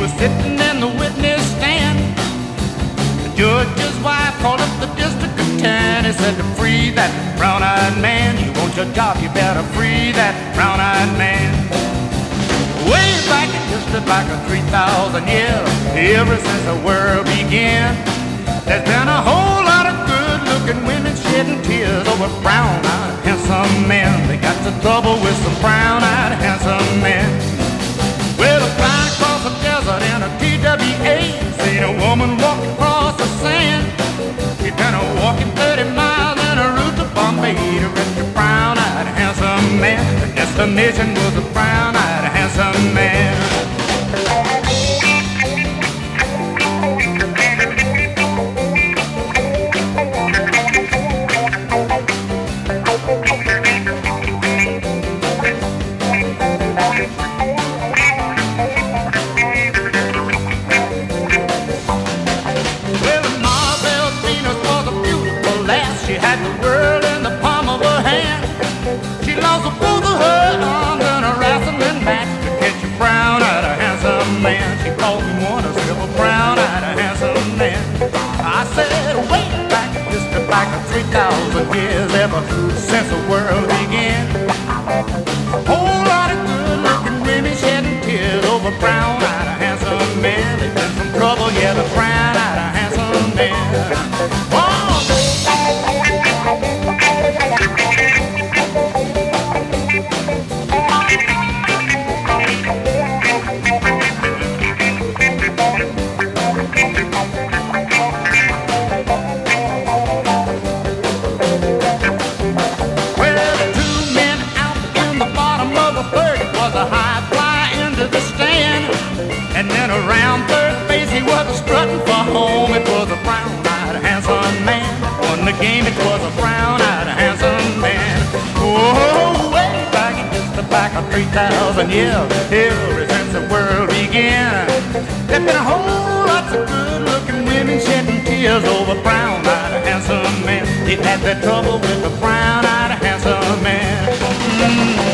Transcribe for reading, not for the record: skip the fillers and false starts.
was sitting in the witness stand. The judge's wife called up the district attorney, said to free that brown-eyed man. You want your job, you better free that brown-eyed man. Way back in history, back of 3,000 years, ever since the world began, there's been a whole lot of good-looking women shedding tears over brown-eyed handsome men. They got the trouble with some brown-eyed handsome men. Well, a flying across the desert in a TWA, seen a woman walk across the sand. She'd been walking 30 miles in a route to Bombay to reach a brown-eyed handsome man. The destination was a brown-eyed handsome man. She had the world in the palm of her hand. She lost both of her arms in a wrestling match to catch a brown-eyed handsome man. She called me one a silver brown-eyed handsome man. I said, way back, just back of 3,000 years, ever since the world began. A whole lot of good-looking women shedding tears over brown-eyed handsome man. They've been some trouble, yeah, the brown-eyed handsome man. Oh, and then around third base he was strutting for home. It was a brown-eyed handsome man. Won the game, it was a brown-eyed handsome man. Oh, way back in just the back of 3,000 years, ever since the world began, there's been a whole lot of good-looking women shedding tears over brown-eyed handsome man. They've had their trouble with the brown-eyed handsome man.